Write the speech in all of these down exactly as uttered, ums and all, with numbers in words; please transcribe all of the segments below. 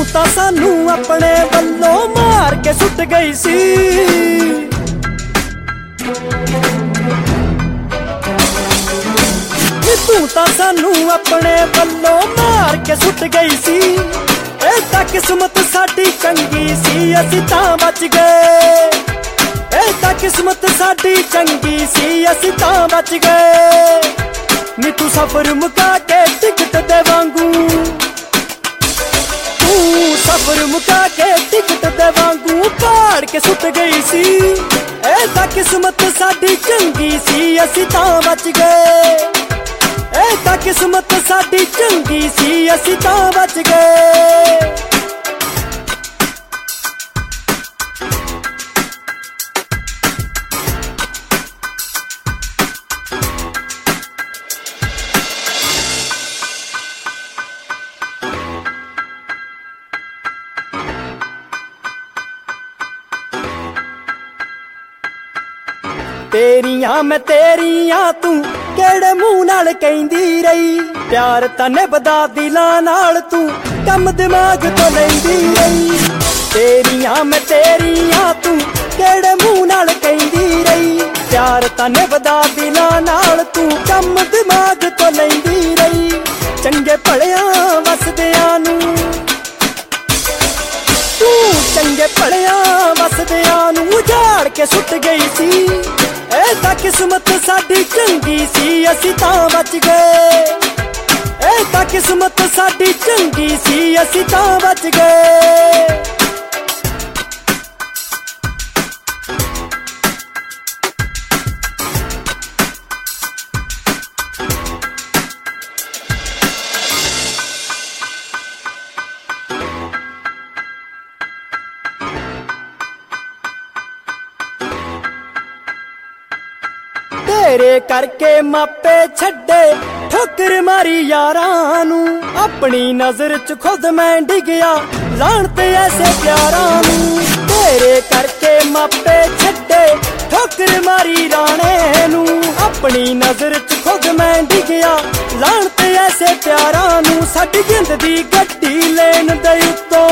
ਤੂੰ ਤਾਂ ਸਾਨੂੰ ਆਪਣੇ ਵੱਲੋਂ ਮਾਰ ਕੇ ਸੁੱਟ ਗਈ ਸੀ। ਤੂੰ ਤਾਂ ਸਾਨੂੰ ਆਪਣੇ ਵੱਲੋਂ ਮਾਰ ਕੇ ਸੁੱਟ ਗਈ ਸੀ। ਇਹ ਤਾਂ ਕਿਸਮਤ ਸਾਡੀ ਚੰਗੀ ਸੀ, ਅਸੀਂ ਤਾਂ ਬਚ ਗਏ। ਇਹ ਤਾਂ ਕਿਸਮਤ ਸਾਡੀ ਚੰਗੀ ਸੀ, ਅਸੀਂ ਤਾਂ ਬਚ ਗਏ। ਨੀ ਤੂੰ ਸਫ਼ਰ ਮੁਕਾ ਕੇ ਟਿਕਟ ਦੇ ਵਾਂਗੂ, ਤੂੰ ਸਫ਼ਰ ਮੁਕਾ ਕੇ ਟਿਕਟ ਦੇ ਵਾਂਗੂ ਪਾੜ ਕੇ ਸੁੱਟ ਗਈ ਸੀ। ਇਹ ਤਾਂ ਕਿਸਮਤ ਸਾਡੀ ਚੰਗੀ ਸੀ, ਅਸੀਂ ਤਾਂ ਬਚ ਗਏ। ਇਹ ਤਾਂ ਕਿਸਮਤ ਸਾਡੀ ਚੰਗੀ ਸੀ, ਅਸੀਂ ਤਾਂ ਬਚ ਗਏ। ਤੇਰੀਆਂ ਮੈਂ ਤੇਰੀਆਂ ਤੂੰ ਕਿਹੜੇ ਮੂੰਹ ਨਾਲ ਕਹਿੰਦੀ ਰਹੀ। ਪਿਆਰ ਤਾਂ ਨਿਭਦਾ ਦਿਲਾਂ ਨਾਲ, ਤੂੰ ਕੰਮ ਦਿਮਾਗ ਤੋਂ ਲੈਂਦੀ ਰਹੀ। ਤੇਰੀਆਂ ਮੈਂ ਤੇਰੀਆਂ ਤੂੰ ਕਿਹੜੇ ਮੂੰਹ ਨਾਲ ਕਹਿੰਦੀ ਰਹੀ। ਪਿਆਰ ਤਾਂ ਨਿਭਦਾ ਦਿਲਾਂ ਨਾਲ, ਤੂੰ ਕੰਮ ਦਿਮਾਗ ਤੋਂ ਲੈਂਦੀ ਰਹੀ। ਚੰਗੇ ਭਲਿਆਂ ਵਸਦਿਆਂ ਨੂੰ ਤੂੰ ਚੰਗੇ ਭਲਿਆਂ ਵਸਦਿਆਂ ਨੂੰ ਉਜਾੜ ਕੇ ਸੁੱਟ ਗਈ ਸੀ। ਇਹ ਤਾਂ ਕਿਸਮਤ ਸਾਡੀ ਚੰਗੀ ਸੀ, ਅਸੀਂ ਤਾਂ ਬਚ ਗਏ। ਇਹ ਤਾਂ ਕਿਸਮਤ ਸਾਡੀ ਚੰਗੀ ਸੀ, ਅਸੀਂ ਤਾਂ ਬਚ ਗਏ। ਤੇਰੇ ਕਰਕੇ ਮਾਪੇ ਛੱਡੇ, ਠੋਕਰ ਮਾਰੀ ਯਾਰਾਂ ਨੂੰ। ਆਪਣੀ ਨਜ਼ਰ ਚ ਖੁਦ ਮੈਂ ਡਿੱਗਿਆ, ਲਾਹਨਤ ਐਸੇ ਪਿਆਰਾਂ ਨੂੰ। ਤੇਰੇ ਕਰਕੇ ਮਾਪੇ ਛੱਡੇ, ਠੋਕਰ ਮਾਰੀ ਰਾਣੇ ਨੂੰ। ਆਪਣੀ ਨਜ਼ਰ ਚ ਖੁਦ ਮੈਂ ਡਿੱਗਿਆ, ਲਾਹਨਤ ਐਸੇ ਪਿਆਰਾਂ ਨੂੰ। ਸਾਡੀ ਜਿੰਦ ਦੀ ਗੱਡੀ ਲੈਣ ਦੇ ਉੱਤੋਂ,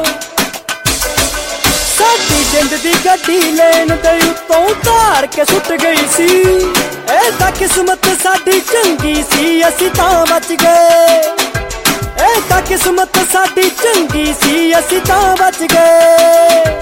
ਸਾਡੀ ਜਿੰਦ ਦੀ ਗੱਡੀ ਲੈਣ ਦੇ ਉੱਤੋਂ ਉਤਾਰ ਕੇ ਸੁੱਟ ਗਈ ਸੀ। ਇਹ ਤਾਂ ਕਿਸਮਤ ਸਾਡੀ ਚੰਗੀ ਸੀ, ਅਸੀਂ ਤਾਂ ਬਚ ਗਏ। ਇਹ ਤਾਂ ਕਿਸਮਤ ਸਾਡੀ ਚੰਗੀ ਸੀ, ਅਸੀਂ ਤਾਂ ਬਚ ਗਏ।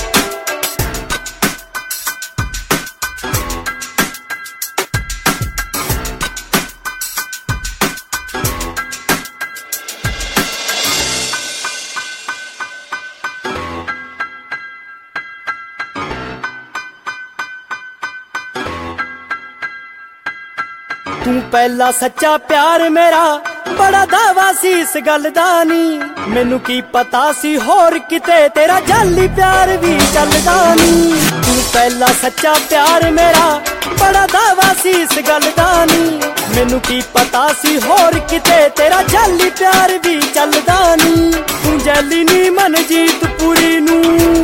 ਤੂੰ ਪਹਿਲਾ ਸੱਚਾ ਪਿਆਰ ਮੇਰਾ, ਬੜਾ ਦਾਵਾ ਸੀ ਇਸ ਗੱਲ ਦਾ ਨੀ। ਮੈਨੂੰ ਕੀ ਪਤਾ ਸੀ ਹੋਰ ਕਿਤੇ ਤੇਰਾ ਜਾਲੀ ਪਿਆਰ ਵੀ ਚੱਲਦਾ ਨੀ। ਤੂੰ ਪਹਿਲਾ ਸੱਚਾ ਪਿਆਰ ਮੇਰਾ, ਬੜਾ ਦਾਵਾ ਸੀ ਇਸ ਗੱਲ ਦਾ ਨੀ। ਮੈਨੂੰ ਕੀ ਪਤਾ ਸੀ ਹੋਰ ਕਿਤੇ ਤੇਰਾ ਜਾਲੀ ਪਿਆਰ ਵੀ ਚੱਲਦਾ ਨੀ। ਤੂੰ ਜੈਲੀ ਨੀ ਮਨਜੀਤ ਪੁਰੀ ਨੂੰ,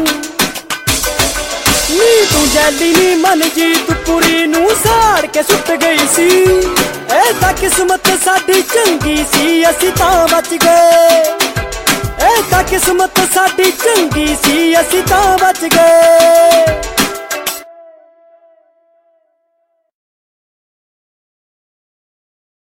ਨੀ ਤੂੰ ਜੈਲੀ ਨੀ ਮਨਜੀਤ ਪੁਰੀ ਨੂੰ ਸਾੜ ਕੇ ਸੁੱਟ ਗਈ ਸੀ। ਇਹ ਤਾਂ ਕਿਸਮਤ ਸਾਡੀ ਚੰਗੀ ਸੀ, ਅਸੀਂ ਤਾਂ ਬਚ ਗਏ। ਇਹ ਤਾਂ ਕਿਸਮਤ ਸਾਡੀ ਚੰਗੀ ਸੀ, ਅਸੀਂ ਤਾਂ ਬਚ ਗਏ।